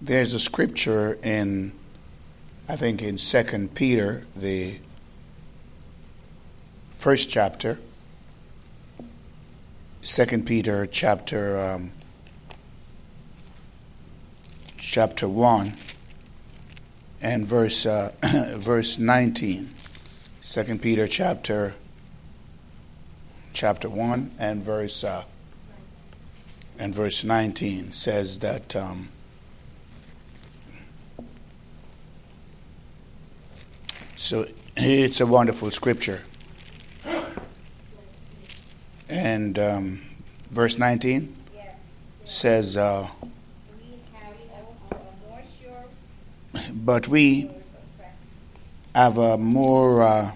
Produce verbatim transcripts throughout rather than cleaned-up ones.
There's a scripture in, I think in Second Peter, the first chapter, Second Peter chapter um, chapter one and verse uh, verse nineteen. Second Peter chapter chapter one and verse uh, and verse nineteen says that. Um, So it's a wonderful scripture. And um, verse nineteen says, uh, but we have a more, uh,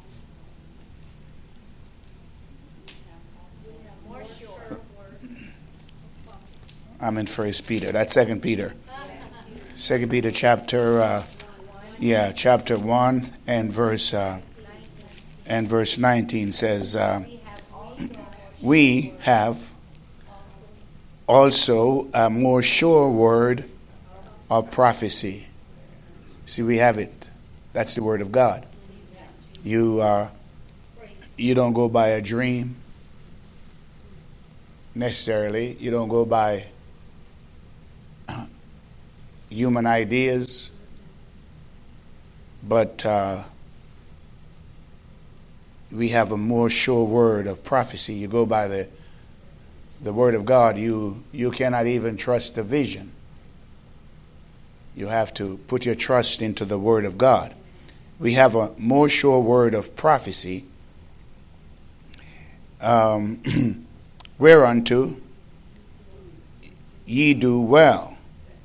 I'm in First Peter, that's Second Peter. Second Peter chapter uh, Yeah, chapter one and verse uh, and verse nineteen says, uh, "We have also a more sure word of prophecy." See, we have it. That's the word of God. You uh, you don't go by a dream necessarily. You don't go by human ideas. But uh, we have a more sure word of prophecy. You go by the the word of God. You you cannot even trust the vision. You have to put your trust into the word of God. We have a more sure word of prophecy, um, whereunto ye do well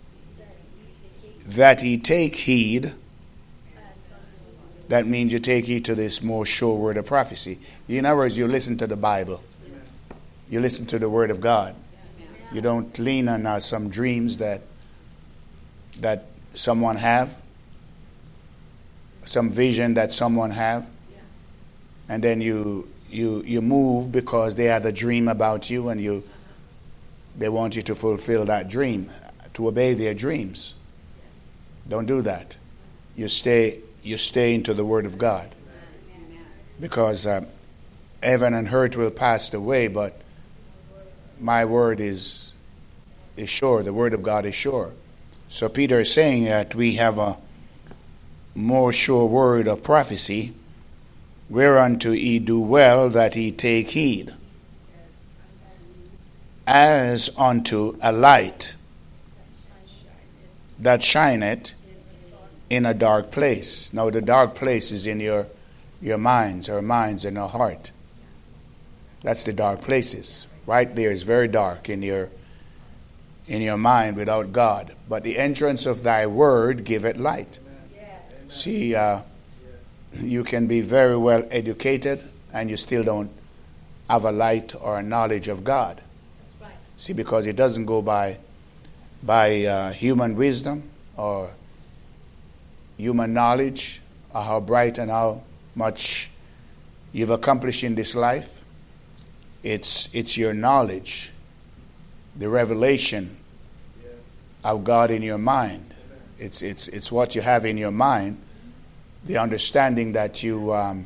that ye take heed. That means you take heed to this more sure word of prophecy. In other words, you listen to the Bible. You listen to the word of God. You don't lean on uh, some dreams that that someone have, some vision that someone have, and then you you you move because they had a dream about you, and you they want you to fulfill that dream, to obey their dreams. Don't do that. You stay. You stay into the Word of God, because uh, heaven and earth will pass away, but my word is is sure. The Word of God is sure. So Peter is saying that we have a more sure word of prophecy, whereunto ye do well that ye take heed, as unto a light that shineth in a dark place. Now, the dark place is in your your minds, our minds and our heart. That's the dark places. Right there is very dark in your in your mind without God. But the entrance of thy word giveth light. See, uh, you can be very well educated and you still don't have a light or a knowledge of God. See, because it doesn't go by by uh, human wisdom or human knowledge, or how bright and how much you've accomplished in this life. It's it's your knowledge, the revelation of God in your mind. It's it's it's what you have in your mind, the understanding that you um,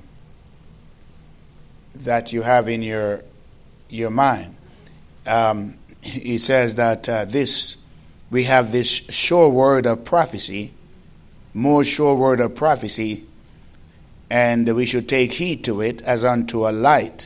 that you have in your your mind. Um, he says that uh, this we have this sure word of prophecy. More sure word of prophecy, and we should take heed to it as unto a light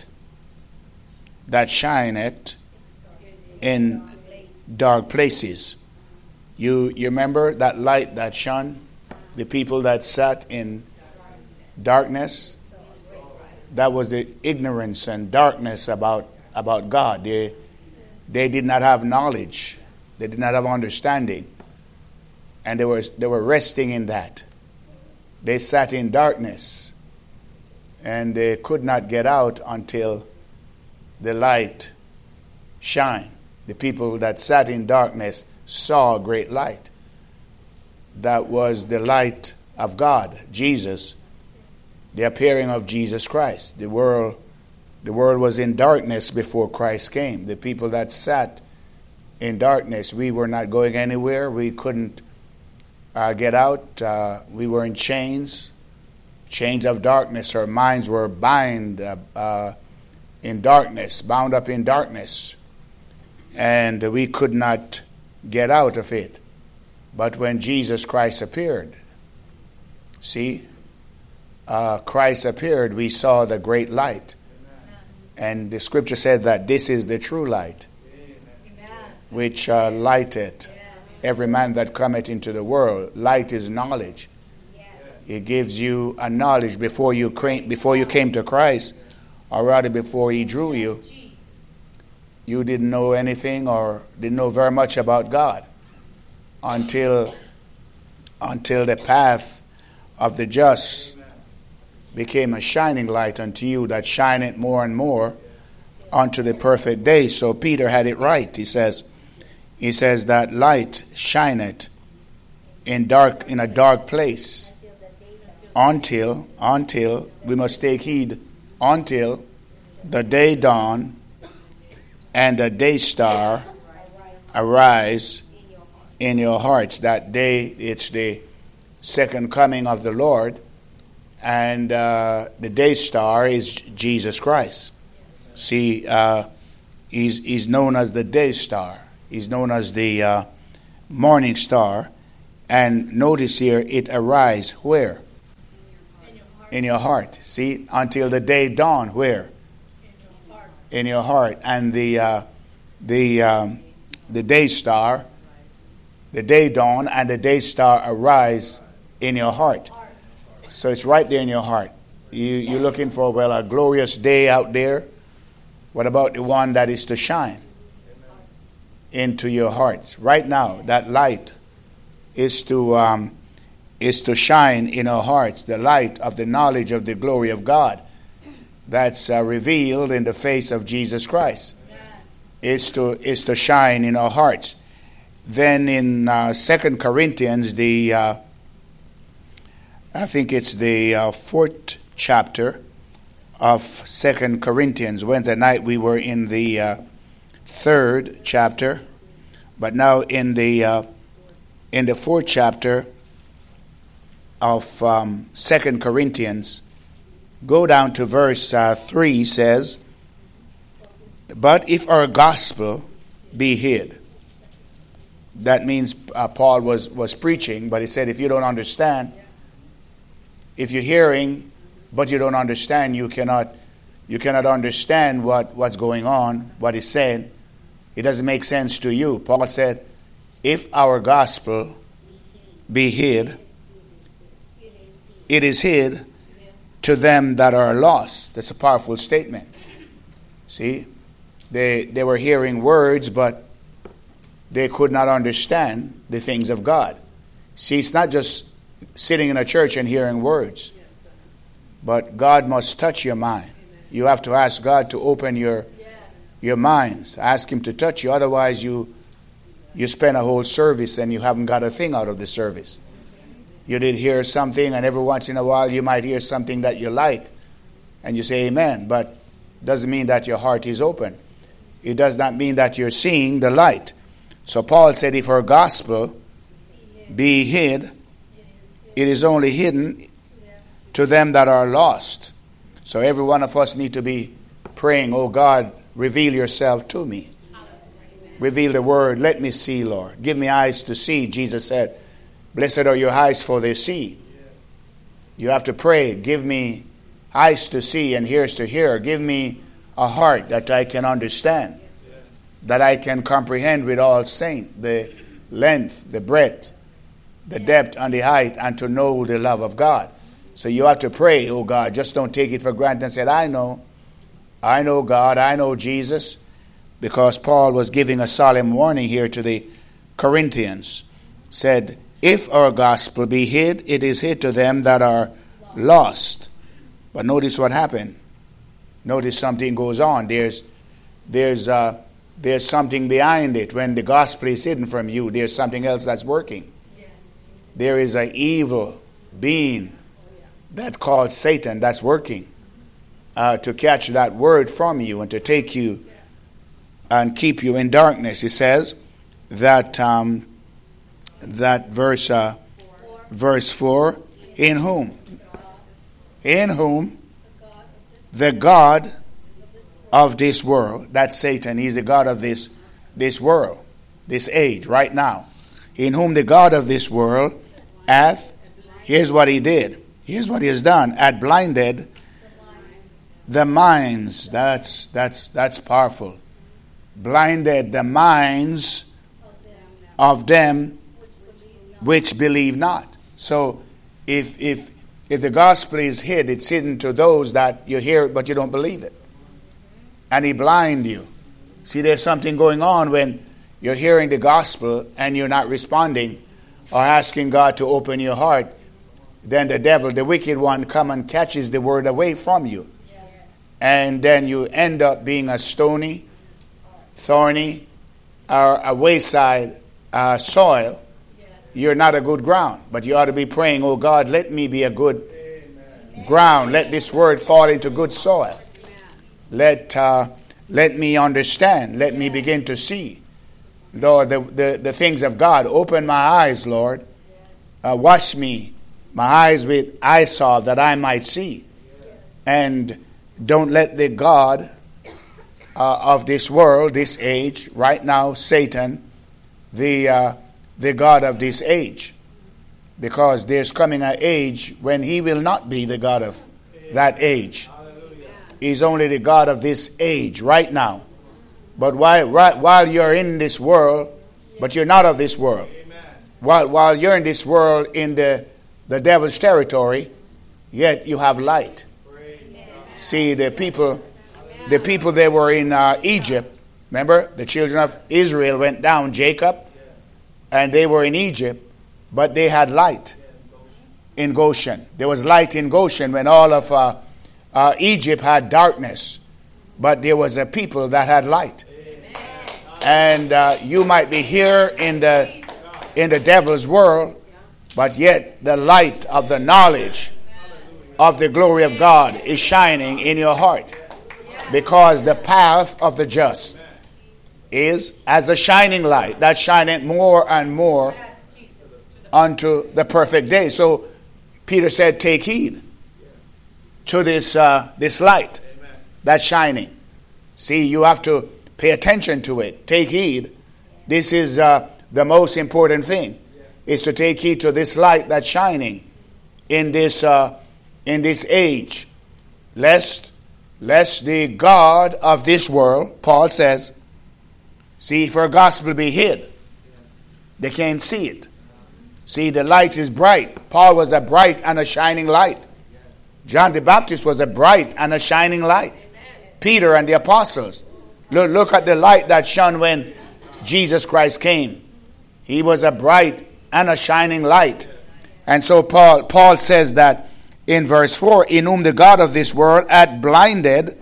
that shineth in dark places. You you remember that light that shone? The people that sat in darkness? That was the ignorance and darkness about, about God. They, they did not have knowledge. They did not have understanding. And they were they were resting in that. They sat in darkness, and they could not get out until the light shined. The people that sat in darkness saw a great light. That was the light of God, Jesus, the appearing of Jesus Christ. The world, the world was in darkness before Christ came. The people that sat in darkness, we were not going anywhere. We couldn't uh, get out. Uh, we were in chains, chains of darkness. Our minds were bound uh, uh, in darkness, bound up in darkness. And we could not get out of it. But when Jesus Christ appeared, see, uh, Christ appeared, we saw the great light. And the scripture said that this is the true light, which uh, lighteth every man that cometh into the world. Light is knowledge. It gives you a knowledge before you came, before you came to Christ, or rather before he drew you. You didn't know anything or didn't know very much about God until, until the path of the just became a shining light unto you that shineth more and more unto the perfect day. So Peter had it right. He says, he says that light shineth in dark in a dark place until until we must take heed until the day dawn and the day star arise in your hearts. That day, it's the second coming of the Lord, and uh, the day star is Jesus Christ. See, uh, he's, he's known as the day star. He's known as the uh, morning star. And notice here, it arise where? In your heart. See, until the day dawn, where? In your heart. And the uh, the um, the day star, the day dawn, and the day star arise in your heart. So it's right there in your heart. You you're looking for, well, a glorious day out there. What about the one that is to shine into your hearts right now? That light is to um, is to shine in our hearts. The light of the knowledge of the glory of God that's uh, revealed in the face of Jesus Christ is to is to shine in our hearts. Then in uh, Second Corinthians, the uh, I think it's the uh, fourth chapter of Second Corinthians. Wednesday night we were in the uh, third chapter, but now in the uh, in the fourth chapter of um, Second Corinthians. Go down to verse uh, three, says, but if our gospel be hid. That means uh, Paul was, was preaching, but he said if you don't understand, if you're hearing, but you don't understand, you cannot you cannot understand what, what's going on, what he's saying. It doesn't make sense to you. Paul said, if our gospel be hid, it is hid to them that are lost. That's a powerful statement. See, they they were hearing words, but they could not understand the things of God. See, it's not just sitting in a church and hearing words, but God must touch your mind. You have to ask God to open your your minds. Ask Him to touch you. Otherwise, you you spend a whole service and you haven't got a thing out of the service. You did hear something, and every once in a while you might hear something that you like, and you say amen, but doesn't mean that your heart is open. It does not mean that you're seeing the light. So Paul said, if our gospel be hid, it is only hidden to them that are lost. So every one of us need to be praying, oh God, reveal yourself to me. Reveal the word. Let me see, Lord. Give me eyes to see. Jesus said, blessed are your eyes, for they see. You have to pray. Give me eyes to see and ears to hear. Give me a heart that I can understand, that I can comprehend with all saints the length, the breadth, the depth, and the height, and to know the love of God. So you have to pray, oh God. Just don't take it for granted and say, I know. I know God. I know Jesus. Because Paul was giving a solemn warning here to the Corinthians. Said, if our gospel be hid, it is hid to them that are lost. But notice what happened. Notice something goes on. There's there's uh, there's something behind it. When the gospel is hidden from you, there's something else that's working. There is an evil being that called Satan that's working uh, to catch that word from you and to take you and keep you in darkness. It says that um, that verse uh, Verse four, in whom? In whom the God of this world, that's Satan, he's the God of this, this world, this age, right now. In whom the God of this world hath, here's what he did, here's what he has done, hath blinded the minds, that's, that's, that's powerful, blinded the minds of them which believe not. So if if if the gospel is hid, it's hidden to those that you hear it but you don't believe it. And he blind you. See, there's something going on when you're hearing the gospel and you're not responding or asking God to open your heart. Then the devil, the wicked one, come and catches the word away from you. And then you end up being a stony, thorny, or a wayside uh, soil. You're not a good ground, but you ought to be praying, oh God, let me be a good ground. Let this word fall into good soil. Let uh, let me understand. Let me begin to see, Lord, the, the, the things of God. Open my eyes, Lord. Uh, wash me, my eyes with eye salve that I might see. And don't let the God uh, of this world, this age, right now, Satan, the uh, the God of this age, because there's coming an age when he will not be the God of that age. He's only the God of this age right now. But while right, while you're in this world, but you're not of this world. While while you're in this world in the the devil's territory, yet you have light. See, the people, the people that were in uh, Egypt. Remember, the children of Israel went down, Jacob. And they were in Egypt, but they had light in Goshen. There was light in Goshen when all of uh, uh, Egypt had darkness. But there was a people that had light. And uh, you might be here in the in the devil's world, but yet the light of the knowledge of the glory of God is shining in your heart. Because the path of the just is as a shining light that shineth more and more unto the perfect day. So Peter said, take heed to this uh, this light that's shining. See, you have to pay attention to it. Take heed. This is uh, the most important thing, is to take heed to this light that's shining in this uh, in this age, lest lest the God of this world, Paul says, see, for a gospel be hid, they can't see it. See, the light is bright. Paul was a bright and a shining light. John the Baptist was a bright and a shining light. Peter and the apostles. Look, look at the light that shone when Jesus Christ came. He was a bright and a shining light. And so Paul, Paul says that in verse four, in whom the God of this world had blinded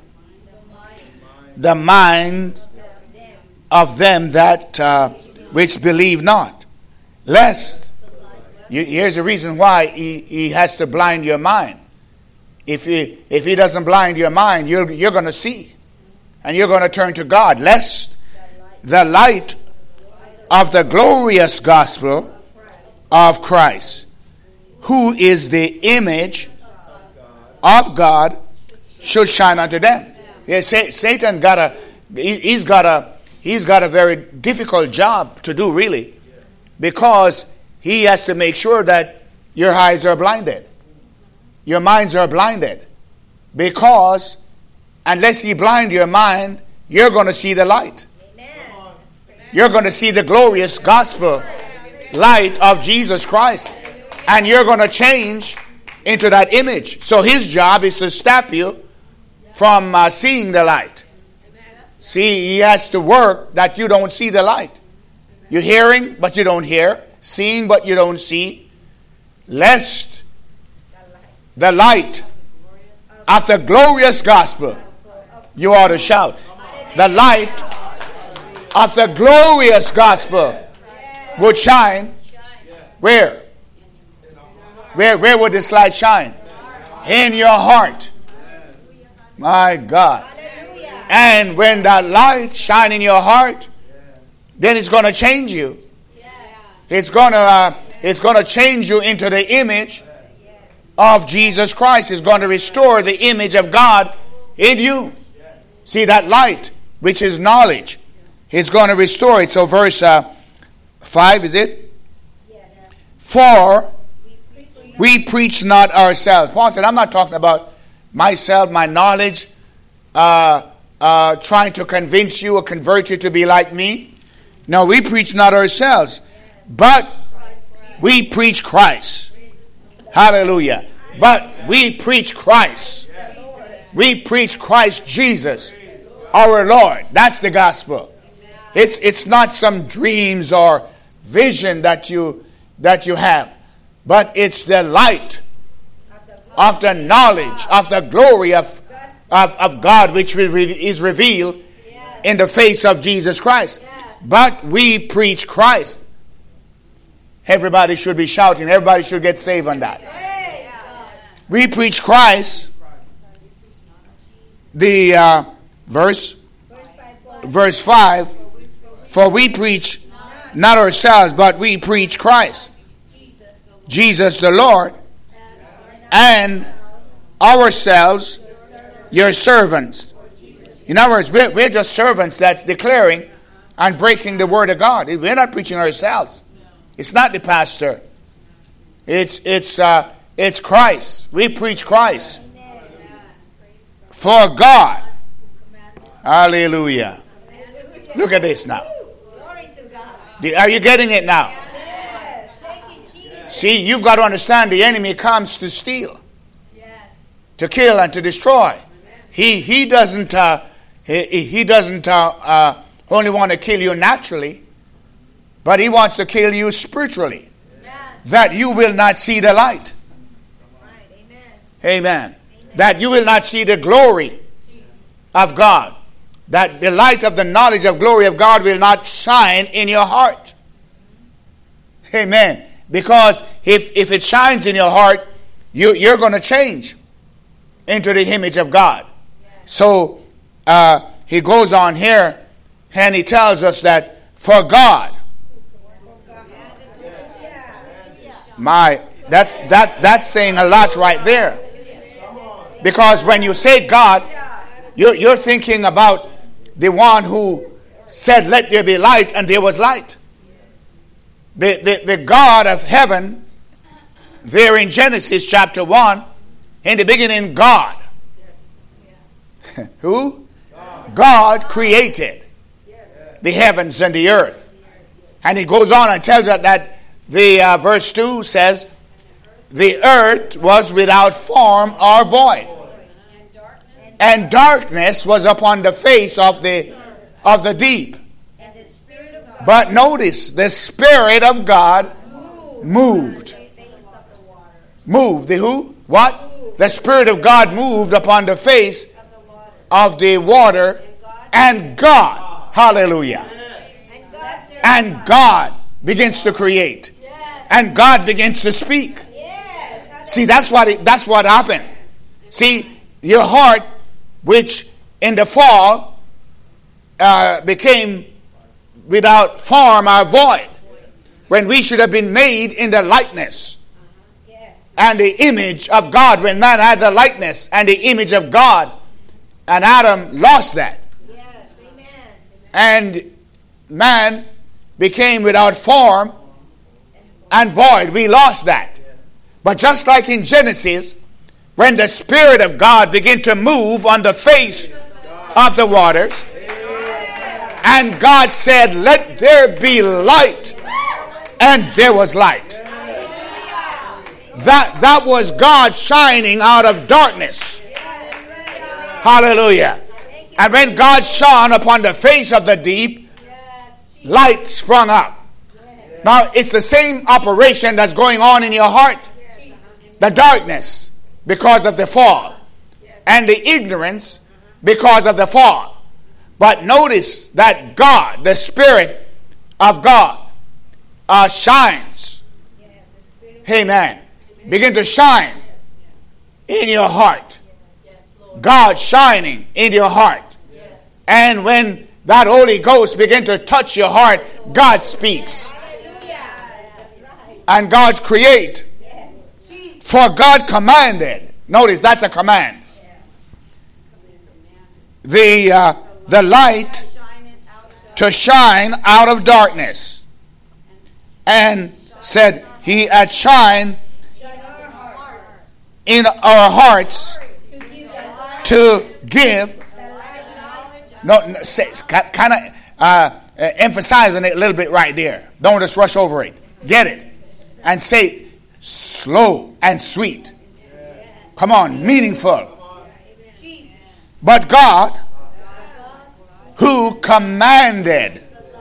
the mind of them that uh, which believe not, lest, you, here's the reason why he, he has to blind your mind. If he, if he doesn't blind your mind, you're, you're going to see, and you're going to turn to God, lest the light of the glorious gospel of Christ, who is the image of God, should shine unto them. Yeah, Satan got a, he's got a, He's got a very difficult job to do, really, because he has to make sure that your eyes are blinded. Your minds are blinded. Because unless he blind your mind, you're going to see the light. Amen. You're going to see the glorious gospel light of Jesus Christ. And you're going to change into that image. So his job is to stop you from uh, seeing the light. See, he has to work that you don't see the light. You're hearing, but you don't hear. Seeing, but you don't see. Lest the light of the glorious gospel, you ought to shout, the light of the glorious gospel would shine. Where? Where, where would this light shine? In your heart. My God. And when that light shine in your heart, then it's going to change you. It's going to uh, It's going to change you into the image of Jesus Christ. It's going to restore the image of God in you. See, that light, which is knowledge, it's going to restore it. So verse uh, five, is it? For we preach not ourselves. Paul said, I'm not talking about myself, my knowledge, uh, uh, trying to convince you or convert you to be like me. No, we preach not ourselves, but we preach Christ. Hallelujah. But we preach Christ. We preach Christ Jesus, our Lord. That's the gospel. It's it's not some dreams or vision that you that you have, but it's the light of the knowledge of the glory of of, of God, which is revealed in the face of Jesus Christ. But we preach Christ. Everybody should be shouting. Everybody should get saved on that. We preach Christ. The uh, verse, verse five. For we preach not ourselves, but we preach Christ, Jesus the Lord, and ourselves your servants. In other words, we're, we're just servants that's declaring and breaking the word of God. We're not preaching ourselves. It's not the pastor. It's it's uh, it's Christ. We preach Christ. For God. Hallelujah. Look at this now. Are you getting it now? See, you've got to understand the enemy comes to steal, to kill, and to destroy. He he doesn't uh, he, he doesn't uh, uh, only want to kill you naturally, but he wants to kill you spiritually, that you will not see the light. Amen. That you will not see the glory of God. That the light of the knowledge of glory of God will not shine in your heart. Amen. Because if, if it shines in your heart, you, you're going to change into the image of God. So uh, he goes on here and he tells us that for God, my that's that that's saying a lot right there. Because when you say God, you're, you're thinking about the one who said, let there be light, and there was light. The, the, the God of heaven, there in Genesis chapter one, in the beginning, God. Who? God. God created the heavens and the earth. And he goes on and tells us that the uh, verse two says, the earth was without form or void, and darkness was upon the face of the of the deep. But notice, the Spirit of God moved. Moved. The who? What? The Spirit of God moved upon the face of the water, and God, hallelujah, and God begins to create, and God begins to speak. See, that's what it, that's what happened. See, your heart, which in the fall uh, became without form or void, when we should have been made in the likeness and the image of God. When man had the likeness and the image of God, and Adam lost that, and man became without form and void. We lost that. But just like in Genesis, when the Spirit of God began to move on the face of the waters, and God said, let there be light, and there was light. That, that was God shining out of darkness. Hallelujah. And when God shone upon the face of the deep, light sprung up. Now, it's the same operation that's going on in your heart. The darkness because of the fall, and the ignorance because of the fall. But notice that God, the Spirit of God, uh, shines. Amen. Begin to shine in your heart. God shining in your heart. And when that Holy Ghost begin to touch your heart, God speaks. and God create. For God commanded. Notice that's a command. The uh, the light to shine out of darkness, and said he had shined in our hearts to give. No, no kind of uh, emphasizing it a little bit right there. Don't just rush over it. Get it and say it slow and sweet. Come on, meaningful. But God, who commanded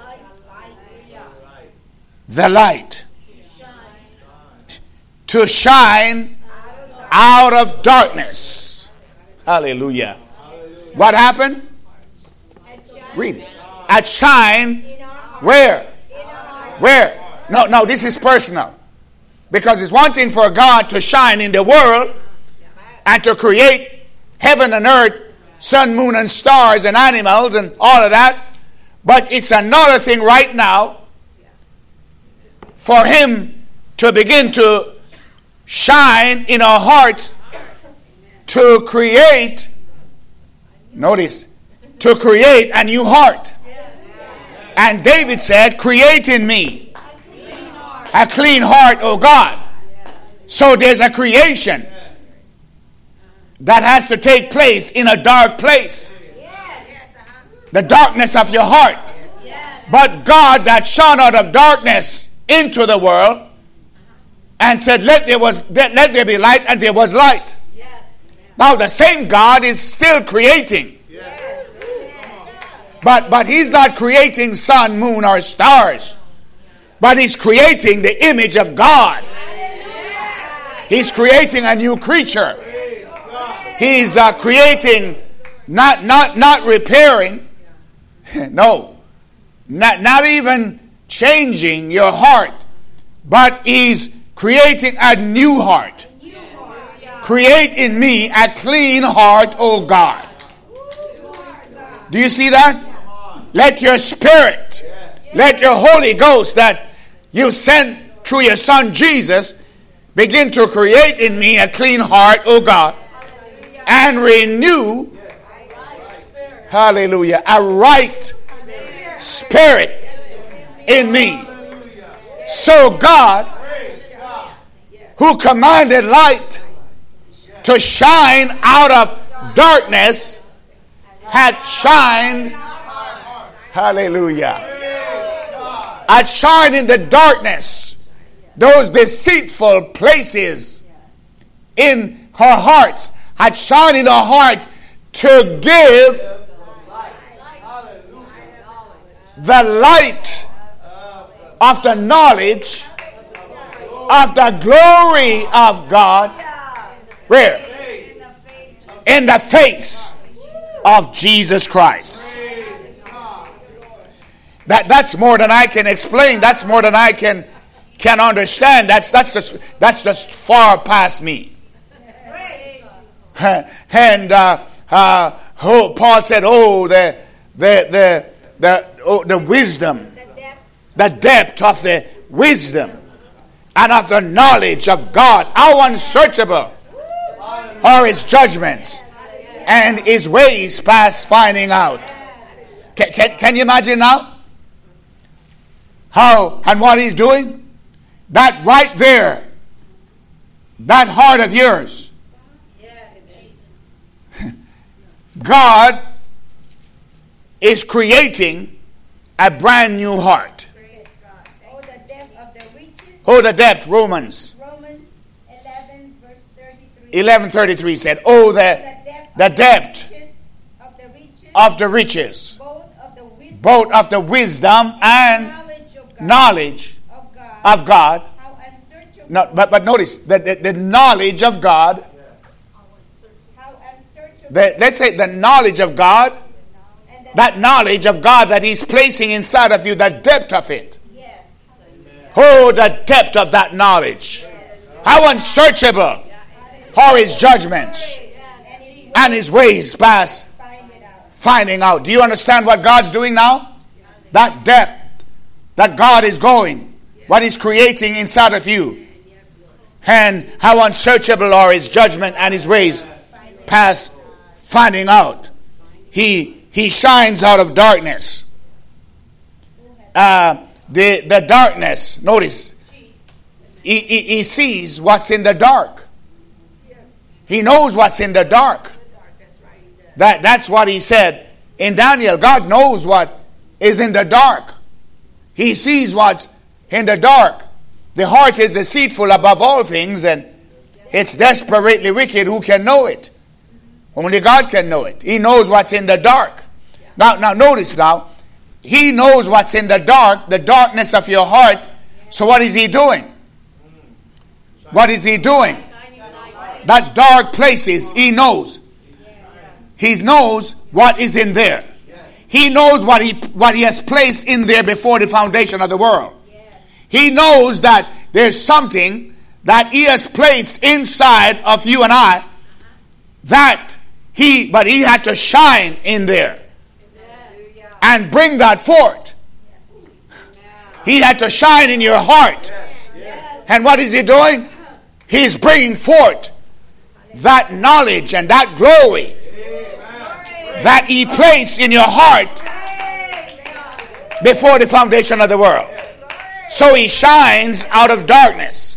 the light to shine out of darkness. Hallelujah. What happened? Read it. At shine where? Where? No, no, this is personal. Because it's one thing for God to shine in the world and to create heaven and earth, sun, moon, and stars, and animals, and all of that. But it's another thing right now for him to begin to shine in our hearts to create, notice, to create a new heart. And David said, create in me a clean heart, O God. So there's a creation that has to take place in a dark place. The darkness of your heart. But God that shone out of darkness into the world and said, let there was let there be light, and there was light. Now the same God is still creating. But but he's not creating sun, moon, or stars. But he's creating the image of God. He's creating a new creature. He's uh, creating, not not not repairing, no, not not even changing your heart, but he's creating a new heart. Create in me a clean heart, O God. Do you see that? Let your spirit, let your Holy Ghost that you sent through your Son Jesus begin to create in me a clean heart, O God. And renew, hallelujah, a right spirit in me. So God, who commanded light to shine out of darkness, had shined, hallelujah, had shined in the darkness, those deceitful places in her hearts, had shined in her heart to give the light of the knowledge of the glory of God. Where? In the face of Jesus Christ. That that's more than I can explain. That's more than I can can understand. That's that's just that's just far past me. And uh, uh, oh, Paul said, "Oh, the the the the oh, the wisdom, the depth of the wisdom and of the knowledge of God. How unsearchable are His judgments, and His ways past finding out." Can, can, can you imagine now how and what He's doing? That right there, that heart of yours. God is creating a brand new heart. Oh, the depth of the riches. Oh, the depth. Romans. Romans eleven, verse thirty-three. eleven thirty-three said, "Oh, the the depth of the riches, of the riches, both of the wisdom, both of the wisdom and knowledge of God, knowledge of God, of God." how unsearchable, No, but but notice that the, the knowledge of God. how unsearchable, The, let's say the knowledge of God. and the, That knowledge of God that He's placing inside of you, the depth of it. yes, Oh, the depth of that knowledge. How unsearchable are His judgments and He and His ways past find it out. finding out. Do you understand what God's doing now? That depth that God is going what he's creating inside of you, and how unsearchable are his judgment and his ways past finding out. He he shines out of darkness. Uh, the the darkness. Notice, he, he he sees what's in the dark. He knows what's in the dark. That that's what he said in Daniel. God knows what is in the dark. He sees what's in the dark. The heart is deceitful above all things, and it's desperately wicked. Who can know it? Only God can know it. He knows what's in the dark. Now, now notice now, he knows what's in the dark, the darkness of your heart. So what is he doing? What is he doing? That dark places, he knows. He knows what is in there. He knows what he what he has placed in there before the foundation of the world. He knows that there's something that he has placed inside of you and I, that he, but he had to shine in there and bring that forth. He had to shine in your heart. And what is he doing? He's bringing forth that knowledge and that glory that he placed in your heart before the foundation of the world. So he shines out of darkness,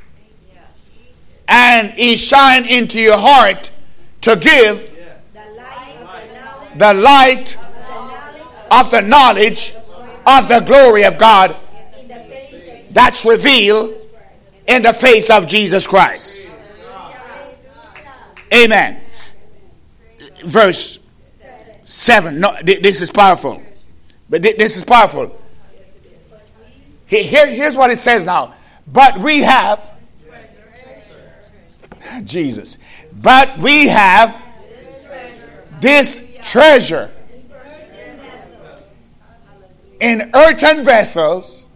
and he shines into your heart to give the light of the knowledge of the glory of God that's revealed in the face of Jesus Christ. Amen. Verse seven. No, this is powerful. But this is powerful. Here, here's what it says now. But we have, Jesus, but we have this treasure in earthen vessels.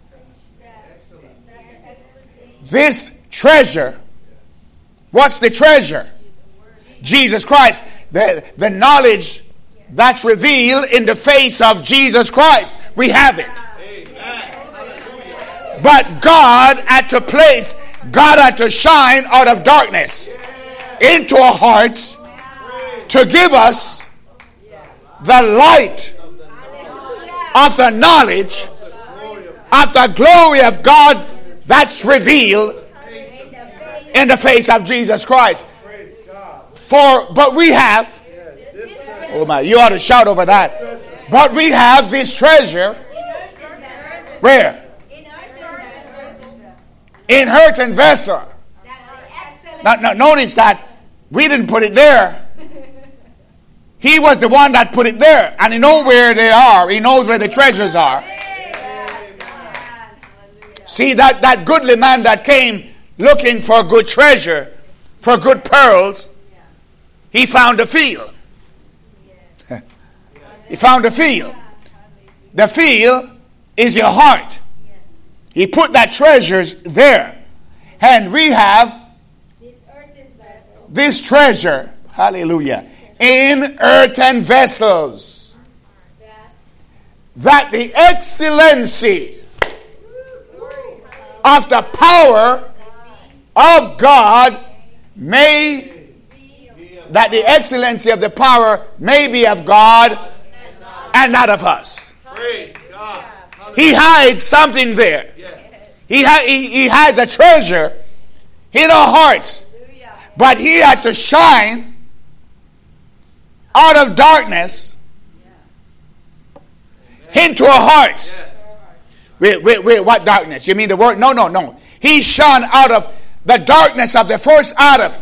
This treasure. What's the treasure? Jesus Christ. The, the knowledge that's revealed in the face of Jesus Christ. We have it. But God had to place, God had to shine out of darkness into our hearts to give us the light of the knowledge of the glory of God that's revealed in the face of Jesus Christ. For, but we have, oh my, you ought to shout over that. But we have this treasure. Where? In earthen vessel. Now, now notice that we didn't put it there. He was the one that put it there. And he knows where they are. He knows where the treasures are. See, that, that goodly man that came looking for good treasure, for good pearls, he found a field. He found a field. The field is your heart. He put that treasures there. And we have this treasure, hallelujah, in earthen vessels, that the excellency of the power of God may, that the excellency of the power may be of God and not of us. Praise God. He hides something there. He, ha- he, he hides a treasure in our hearts. But he had to shine out of darkness into our hearts. Wait, wait, wait, what darkness? You mean the word? No, no, no. He shone out of the darkness of the first Adam.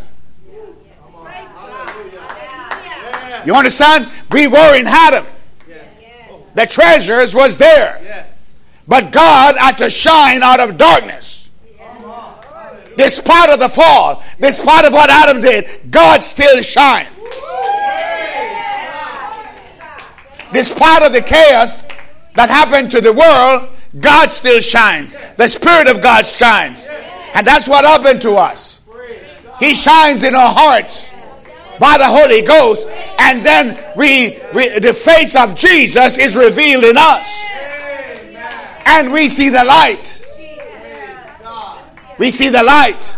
You understand? We were in Adam. The treasures was there. But God had to shine out of darkness. This part of the fall, this part of what Adam did, God still shines. This part of the chaos that happened to the world, God still shines. The Spirit of God shines. And that's what happened to us. He shines in our hearts by the Holy Ghost. And then we, we the face of Jesus is revealed in us. And we see the light. We see the light.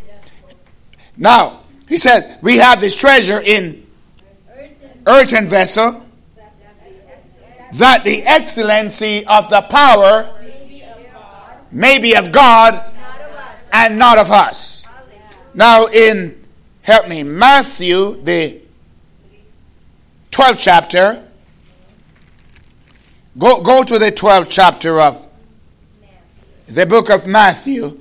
Now, he says, we have this treasure in earthen vessel, that the excellency of the power may be of God and not of us. Now in, help me, Matthew, the twelfth chapter. Go, go to the twelfth chapter of the book of Matthew.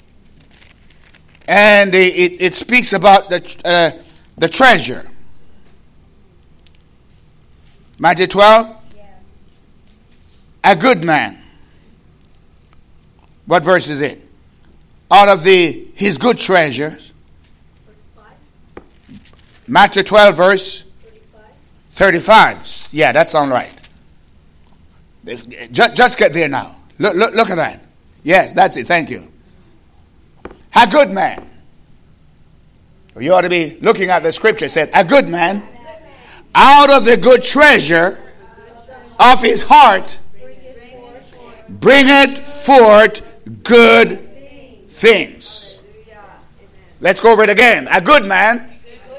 And it, it speaks about the, uh, the treasure. Matthew twelve. A good man. What verse is it? Out of the his good treasures. Matthew twelve, verse thirty-five. Yeah, that sounds right. Just, just get there now. Look, look, look at that. Yes, that's it. Thank you. A good man. You ought to be looking at the scripture. It said, a good man, out of the good treasure of his heart, bringeth forth good things. Let's go over it again. A good man,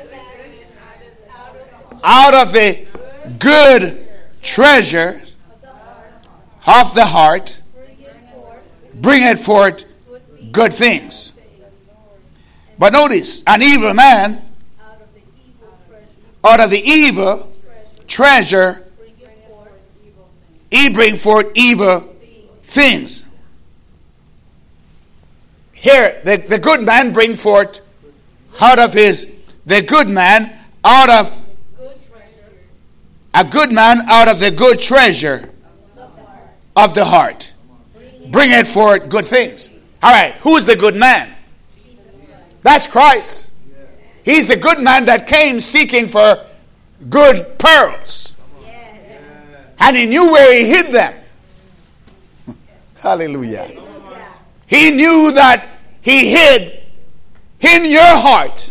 out of the good treasure of the heart, bringeth forth good things. But notice, an evil man, out of the evil treasure, he bring forth evil things. Here, the, the good man bring forth out of his, the good man out of, a good man out of the good treasure of the heart. Bring it forth good things. All right, who's the good man? That's Christ. He's the good man that came seeking for good pearls. And he knew where he hid them. Hallelujah. He knew that he hid in your heart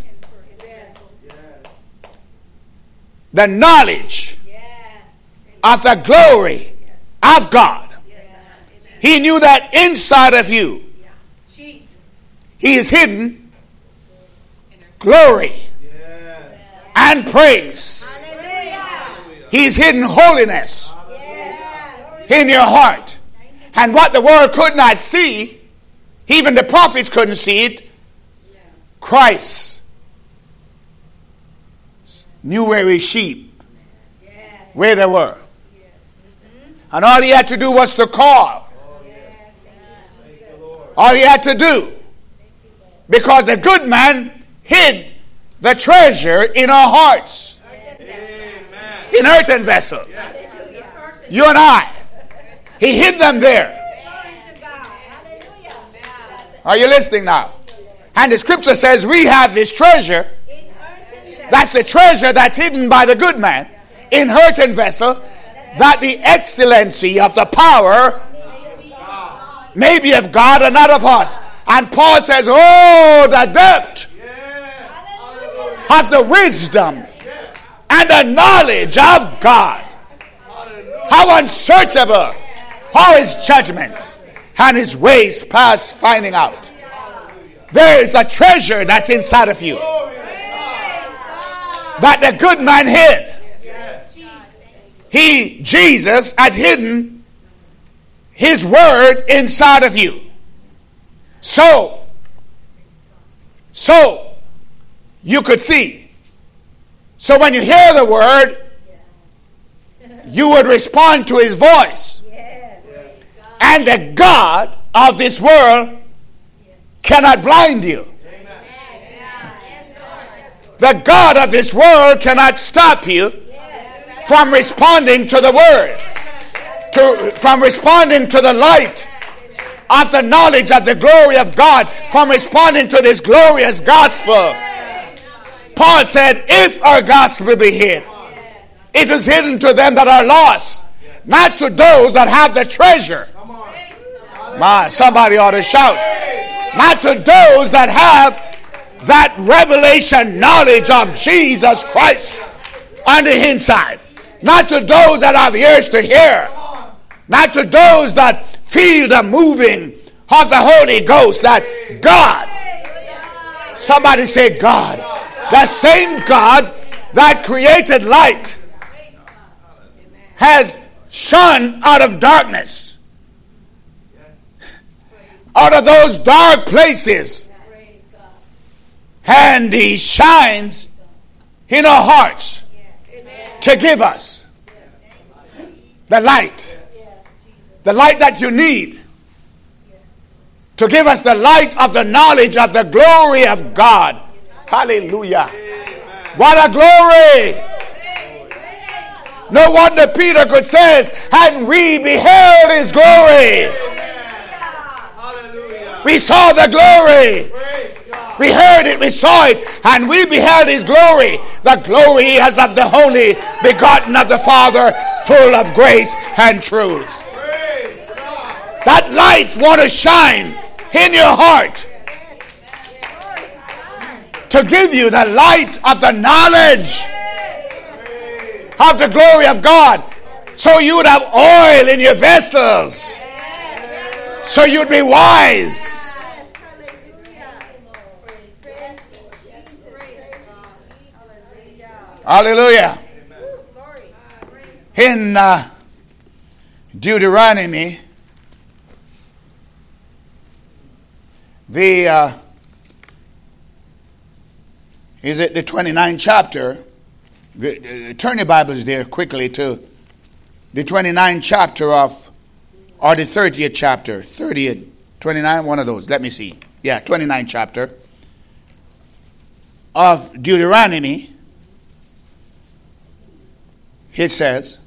the knowledge of the glory of God. He knew that inside of you he is hidden glory and praise. He's hidden holiness in your heart. And what the world could not see, even the prophets couldn't see it, Christ knew where his sheep, where they were. And all he had to do was to call. All he had to do. Because the good man hid the treasure in our hearts. In earthen vessel. You and I. He hid them there. Are you listening now? And the scripture says we have this treasure. That's the treasure that's hidden by the good man in earthen vessel, that the excellency of the power may be of God and not of us. And Paul says, oh, the depth of the wisdom and the knowledge of God. How unsearchable are his judgments and his ways past finding out. There is a treasure that's inside of you that the good man hid. He, Jesus, had hidden his word inside of you. So, so you could see. So when you hear the word, you would respond to his voice. And the God of this world cannot blind you. The God of this world cannot stop you from responding to the word, to, from responding to the light of the knowledge of the glory of God, from responding to this glorious gospel. Paul said, if our gospel be hid, it is hidden to them that are lost, not to those that have the treasure. My, somebody ought to shout. Not to those that have that revelation knowledge of Jesus Christ on the inside. Not to those that have ears to hear. Not to those that feel the moving of the Holy Ghost, that God. Somebody say God. The same God that created light has shone out of darkness, out of those dark places, and he shines in our hearts to give us the light, the light that you need, to give us the light of the knowledge of the glory of God. Hallelujah. What a glory. No wonder Peter could say, and we beheld his glory. We saw the glory. We heard it, we saw it, and we beheld his glory. The glory as of the only begotten of the Father, full of grace and truth. That light want to shine in your heart to give you the light of the knowledge of the glory of God, so you would have oil in your vessels, so you'd be wise. Hallelujah. In uh, Deuteronomy, the uh, is it the twenty-ninth chapter? Turn your Bibles there quickly to the twenty-ninth chapter of, or the thirtieth chapter, thirtieth, twenty-nine, one of those. Let me see. Yeah, twenty-ninth chapter of Deuteronomy. It says,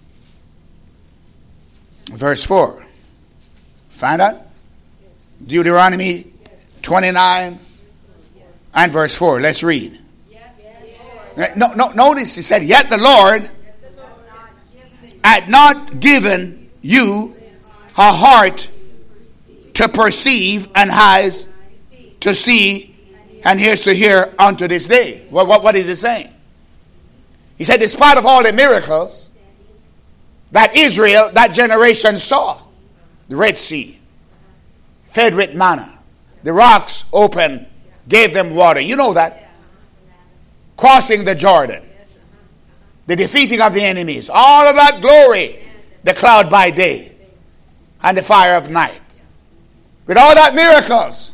verse four. Find that? Deuteronomy twenty-nine and verse four. Let's read. No, no, notice he said, yet the Lord had not given you a heart to perceive and eyes to see and ears to hear unto this day. What, what, what is he saying? He said, despite of all the miracles that Israel, that generation saw, the Red Sea, fed with manna, the rocks opened, gave them water. You know that. Crossing the Jordan, the defeating of the enemies, all of that glory, the cloud by day and the fire of night. With all that miracles,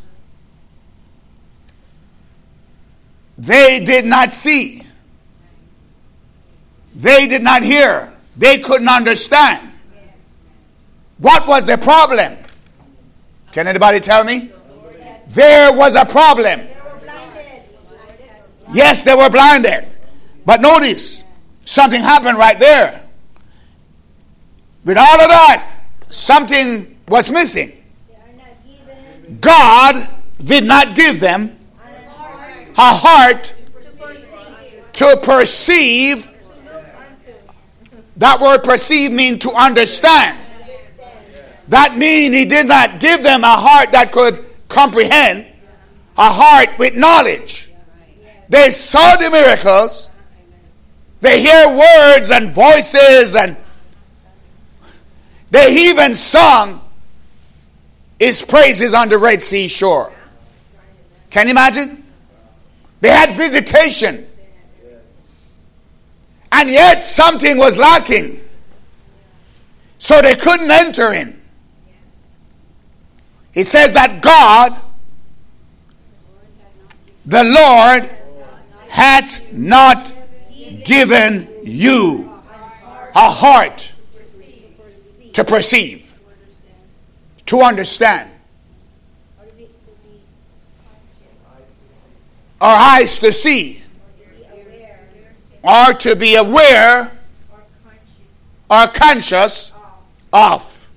they did not see. They did not hear. They couldn't understand. What was the problem? Can anybody tell me? There was a problem. Yes, they were blinded. But notice, something happened right there. With all of that, something was missing. God did not give them a heart to perceive. That word perceive means to understand. That means he did not give them a heart that could comprehend, a heart with knowledge. They saw the miracles. They hear words and voices, and they even sung his praises on the Red Sea shore. Can you imagine? They had visitation. And yet something was lacking. So they couldn't enter in. It says that God, the Lord, hath not given you a heart to perceive, to understand, or eyes to see, or to be aware or conscious of,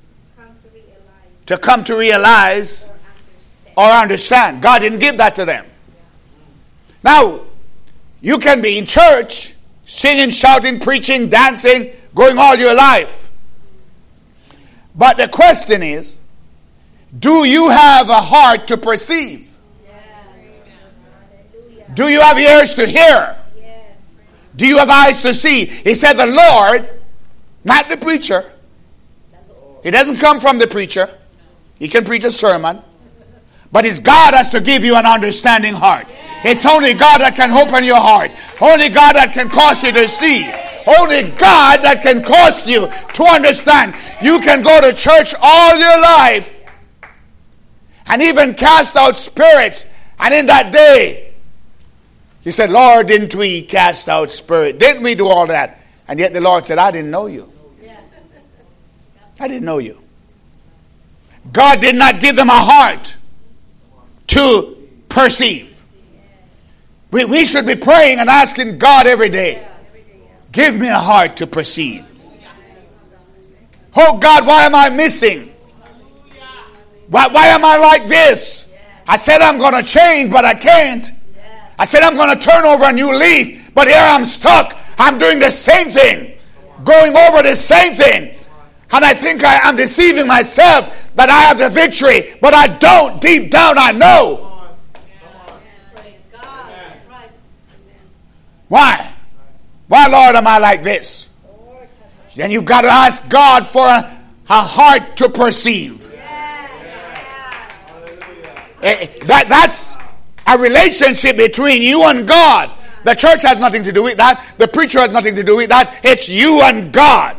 to come to realize or understand. God didn't give that to them. Now, you can be in church, singing, shouting, preaching, dancing, going all your life. But the question is, do you have a heart to perceive? Do you have ears to hear? Do you have eyes to see? He said the Lord, not the preacher. He doesn't come from the preacher. He can preach a sermon. But it's God has to give you an understanding heart. It's only God that can open your heart. Only God that can cause you to see. Only God that can cause you to understand. You can go to church all your life and even cast out spirits. And in that day, you said, Lord, didn't we cast out spirit? Didn't we do all that? And yet the Lord said, I didn't know you. I didn't know you. God did not give them a heart to perceive. We, we should be praying and asking God every day, give me a heart to perceive. Oh God, why am I missing? Why, why am I like this? I said I'm going to change, but I can't. I said I'm going to turn over a new leaf, but here I'm stuck. I'm doing the same thing, going over the same thing. And I think I am deceiving myself that I have the victory, but I don't. Deep down I know. Why? Why, Lord, am I like this? Then you've got to ask God for a, a heart to perceive. That, that's a relationship between you and God. The church has nothing to do with that. The preacher has nothing to do with that. It's you and God.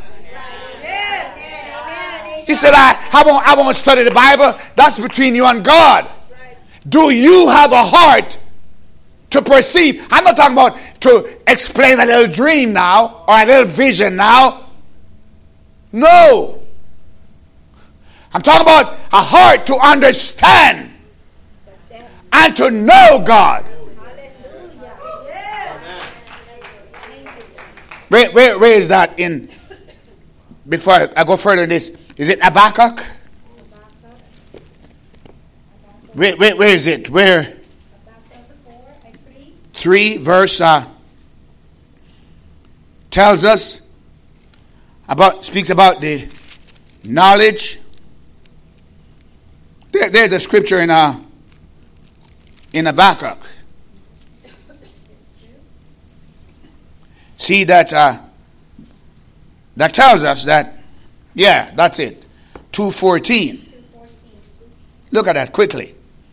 He said, I, I, won't, I won't study the Bible. That's between you and God. Do you have a heart to perceive? I'm not talking about to explain a little dream now or a little vision now. No. I'm talking about a heart to understand and to know God. Where, where, where is that in? Before I go further in this, is it Habakkuk? Where, where, where is it? Where? Three verse uh, tells us about, speaks about the knowledge. There, there's a scripture in uh, in Habakkuk. See that uh, that tells us that, yeah, that's it. two fourteen. Look at that quickly.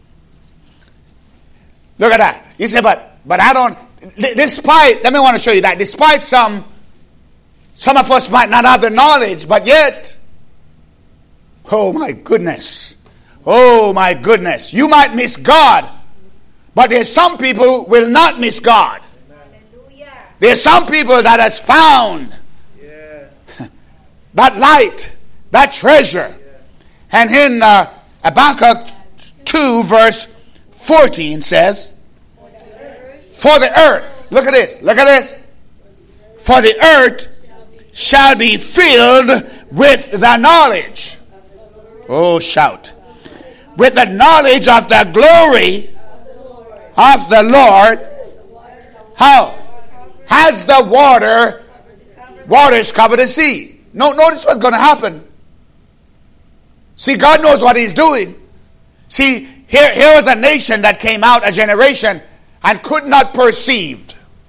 Look at that. You say, but but I don't, despite, let me want to show you that, despite some, some of us might not have the knowledge, but yet, oh my goodness, oh my goodness, you might miss God, but there's some people who will not miss God. There's some people that has found yeah. that light, that treasure. Yeah. And in uh, Habakkuk two verse fourteen says, for the earth, look at this, look at this. For the earth shall be filled with the knowledge. Oh, shout. With the knowledge of the glory of the Lord. How? As the water, waters cover the sea. No, notice what's going to happen. See, God knows what he's doing. See, here, here was a nation that came out, a generation, and could not perceive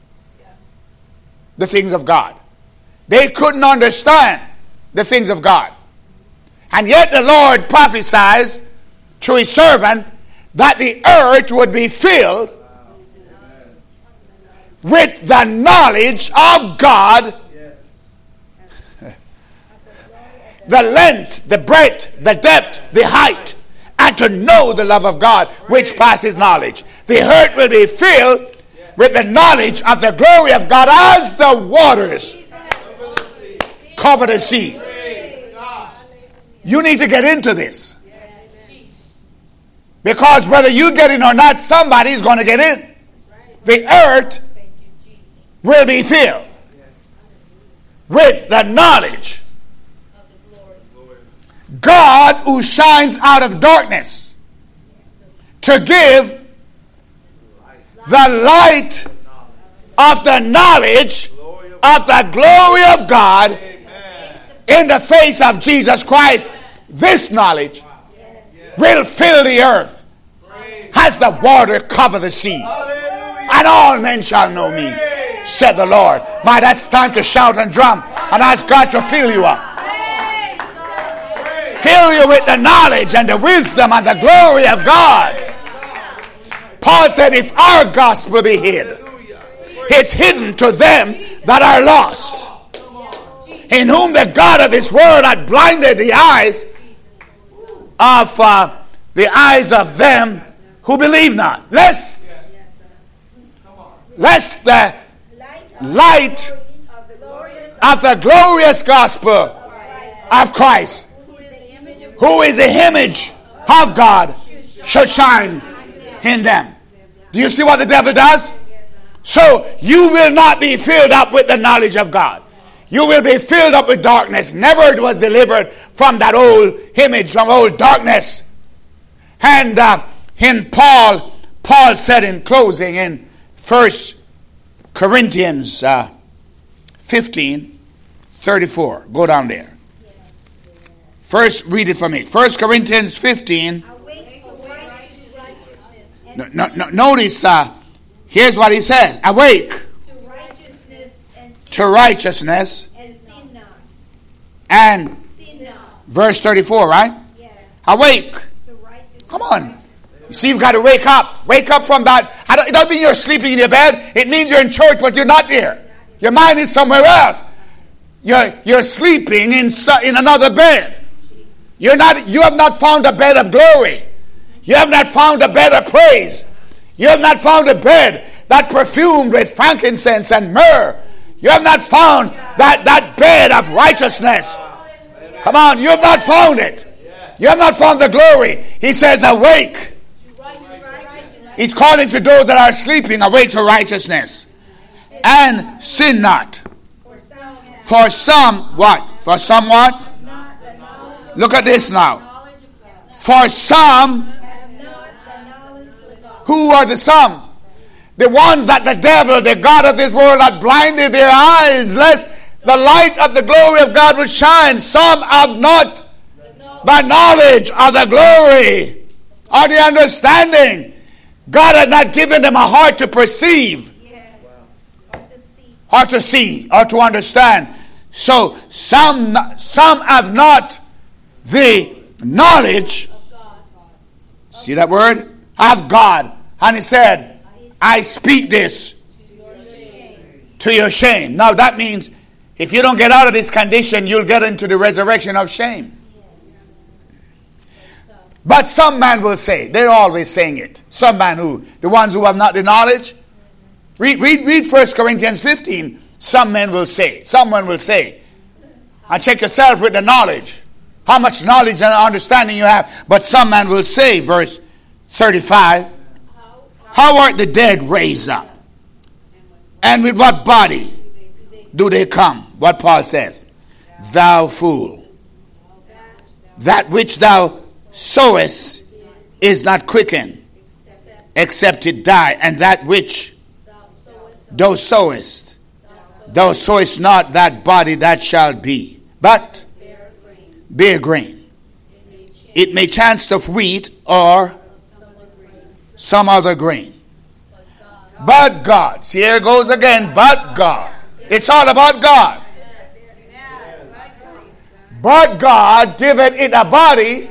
the things of God. They couldn't understand the things of God. And yet the Lord prophesies through his servant that the earth would be filled with the knowledge of God. The length, the breadth, the depth, the height, and to know the love of God which passes knowledge. The earth will be filled with the knowledge of the glory of God as the waters cover the sea. You need to get into this. Because whether you get in or not, somebody's going to get in. The earth will be filled with the knowledge. God who shines out of darkness to give the light of the knowledge of the glory of God in the face of Jesus Christ. This knowledge will fill the earth as the water cover the sea. And all men shall know me, said the Lord. My, that's time to shout and drum and ask God to fill you up. Fill you with the knowledge and the wisdom and the glory of God. Paul said, if our gospel be hid, it's hidden to them that are lost, in whom the God of this world had blinded the eyes of uh, the eyes of them who believe not, lest lest the light of the glorious gospel of Christ, who is the image of God, should shine in them. Do you see what the devil does? So you will not be filled up with the knowledge of God. You will be filled up with darkness. Never was delivered from that old image, from old darkness. And uh, in Paul, Paul said in closing in First Corinthians uh, fifteen, thirty-four. Go down there. First, read it for me. First Corinthians fifteen. No, no, no, notice, uh, here's what he says. Awake to righteousness and sin, to righteousness and sin not. and Sin not. verse thirty-four, right? Yes. Awake. To righteousness. Come on. You see, you've got to wake up. Wake up from that. I don't, it doesn't mean you're sleeping in your bed. It means you're in church, but you're not there. Your mind is somewhere else. You're, you're sleeping in, in another bed. You're not, you have not found a bed of glory. You have not found a bed of praise. You have not found a bed that perfumed with frankincense and myrrh. You have not found that, that bed of righteousness. Come on, you have not found it. You have not found the glory. He says, awake. He's calling to those that are sleeping, awake to righteousness. And sin not. For some, what? For some what? Look at this now. For some, who are the some? The ones that the devil, the God of this world, had blinded their eyes, lest the light of the glory of God would shine. Some have not the knowledge of the glory or the understanding. God had not given them a heart to perceive, or to see, or to understand. So some, some have not the knowledge. See that word? Of God. And he said, I speak this to your shame. Now that means if you don't get out of this condition, you'll get into the resurrection of shame. But some man will say, they're always saying it. Some man who, the ones who have not the knowledge. Read, read, read First Corinthians fifteen. Some men will say, someone will say, and check yourself with the knowledge. How much knowledge and understanding you have. But some man will say, verse thirty-five, how art the dead raised up? And with what body do they come? What Paul says. Thou fool. That which thou sowest is not quickened, except it die. And that which thou sowest, thou sowest not that body that shall be, but bear grain. It may chance of wheat or some other grain. But God. See, here it goes again. But God. It's all about God. But God giveth it a body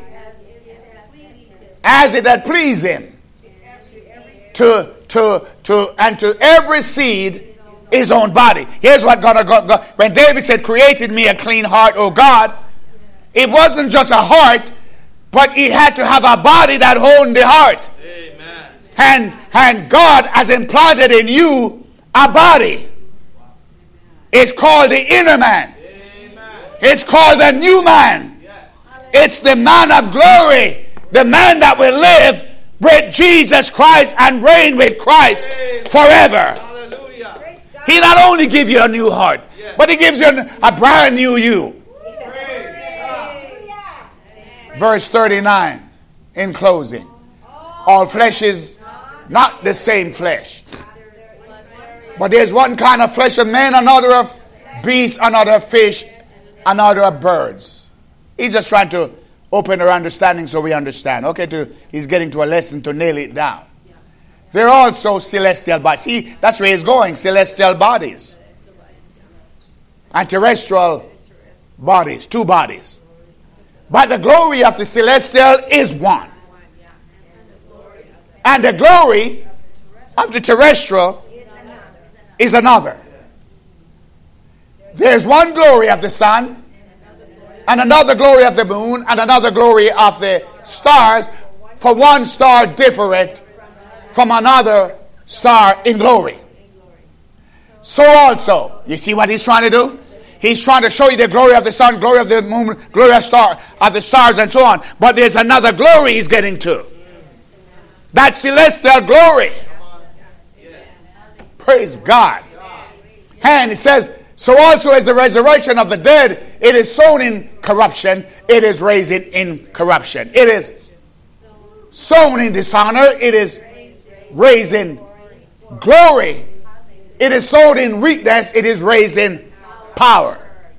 as it had pleased him. To, to, to, and to every seed his own body. Here's what God, God, God. When David said, created me a clean heart, O God, it wasn't just a heart, but he had to have a body that owned the heart. Amen. And, and God has implanted in you a body. It's called the inner man. Amen. It's called the new man. Yes. It's the man of glory. The man that will live with Jesus Christ and reign with Christ forever. Hallelujah. He not only gives you a new heart, yes, but he gives you a brand new you. Verse thirty-nine, in closing. All flesh is not the same flesh. But there's one kind of flesh of man, another of beasts, another of fish, another of birds. He's just trying to open our understanding so we understand. Okay, to, he's getting to a lesson to nail it down. They're also celestial bodies. See, that's where he's going. Celestial bodies. And terrestrial bodies. Two bodies. But the glory of the celestial is one. And the glory of the terrestrial is another. There's one glory of the sun, and another glory of the moon, and another glory of the stars, for one star differeth from another star in glory. So also, you see what he's trying to do? He's trying to show you the glory of the sun, glory of the moon, glory of, star, of the stars, and so on. But there's another glory he's getting to. That celestial glory. Praise God. And it says, so also as the resurrection of the dead, it is sown in corruption, it is raised in corruption. It is sown in dishonor, it is raised in glory. It is sown in weakness, it is raised in power.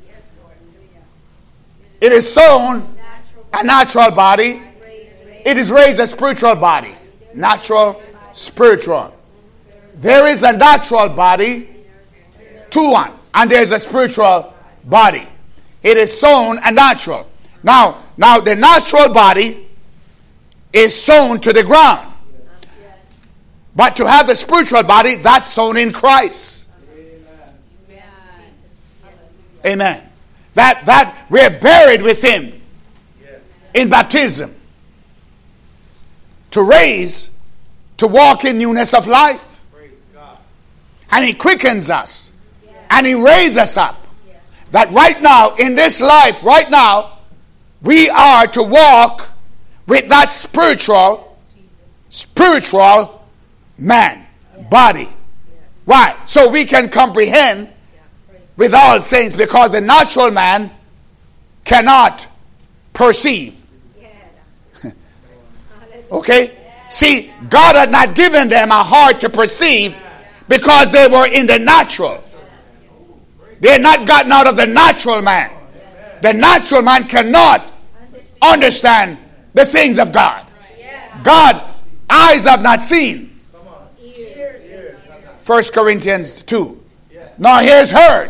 It is sown a natural body, it is raised a spiritual body. Natural, spiritual. There is a natural body, two one, and there's a spiritual body. It is sown a natural. Now, now the natural body is sown to the ground. But to have the spiritual body, that's sown in Christ. Amen. That that we're buried with him in baptism. To raise, to walk in newness of life. And he quickens us. And he raises us up. That right now, in this life, right now, we are to walk with that spiritual, spiritual man, body. Why? So we can comprehend with all saints, because the natural man cannot perceive. Okay? See, God had not given them a heart to perceive because they were in the natural. They had not gotten out of the natural man. The natural man cannot understand the things of God. God, eyes have not seen. First Corinthians two. Nor ears heard.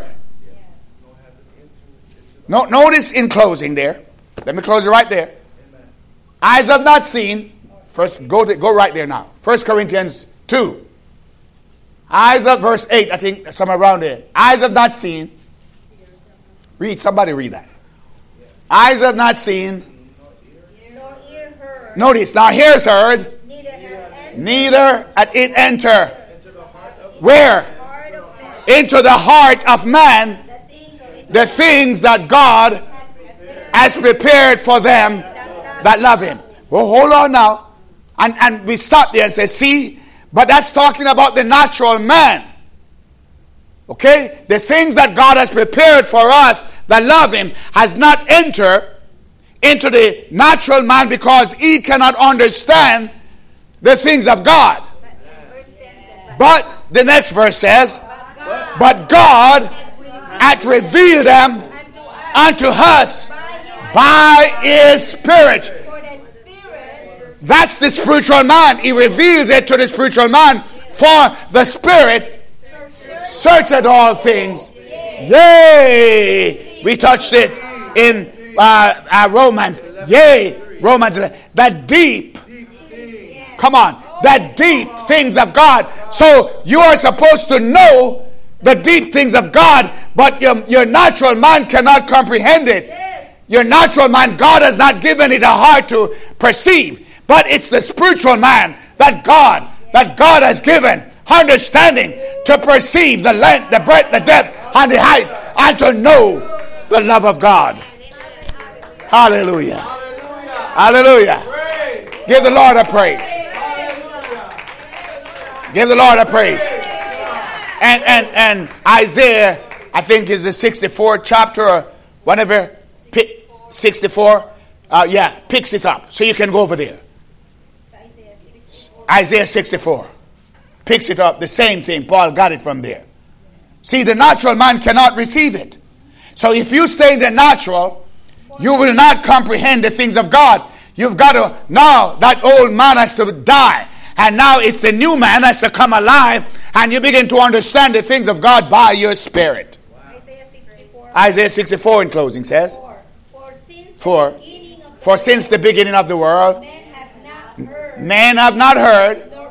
No, notice in closing there. Let me close it right there. Eyes have not seen. First, go to, go right there now. First Corinthians two. Eyes of verse eight, I think somewhere around there. Eyes have not seen. Read, somebody read that. Eyes have not seen. Nor ear heard. Notice, now ears heard. Neither at it enter. Where? Into the heart of man. The things that God has prepared for them that love him. Well, hold on now. And, and we stop there and say, see, but that's talking about the natural man. Okay? The things that God has prepared for us that love him has not entered into the natural man because he cannot understand the things of God. But the next verse says, but God hath revealed them unto us by his Spirit. That's the spiritual man. He reveals it to the spiritual man. For the Spirit searcheth all things. Yea. We touched it in uh, uh, Romans. Yea. Romans. That deep. Come on. That deep things of God. So you are supposed to know the deep things of God, but your, your natural man cannot comprehend it. Your natural man, God has not given it a heart to perceive. But it's the spiritual man that God, that God has given understanding to perceive the length, the breadth, the depth, and the height, and to know the love of God. Hallelujah. Hallelujah. Give the Lord a praise. Give the Lord a praise. And and and Isaiah, I think, is the sixty-fourth chapter or whatever. sixty-four. Uh, yeah, picks it up. So you can go over there. Isaiah sixty-four. Picks it up. The same thing. Paul got it from there. See, the natural man cannot receive it. So if you stay in the natural, you will not comprehend the things of God. You've got to, now that old man has to die. And now it's the new man has to come alive. And you begin to understand the things of God by your Spirit. Wow. Isaiah sixty-four. Isaiah sixty-four in closing says. For, for, since, for, the for since the beginning of the world, men have not heard, men have not heard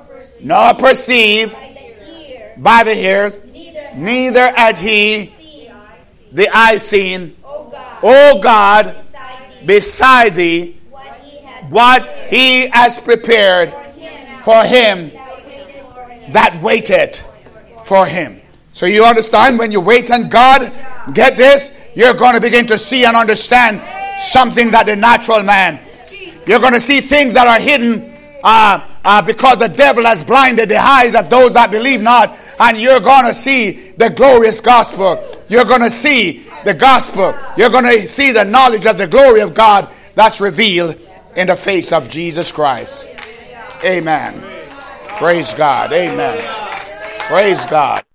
nor perceive by the ears, neither had he the eye seen, O God, beside thee, what he has prepared for him that waiteth for him. So you understand, when you wait on God, get this, you're going to begin to see and understand something that the natural man. You're going to see things that are hidden uh, uh, because the devil has blinded the eyes of those that believe not. And you're going to see the glorious gospel. You're going to see the gospel. You're going to see the knowledge of the glory of God that's revealed in the face of Jesus Christ. Amen. Praise God. Amen. Praise God.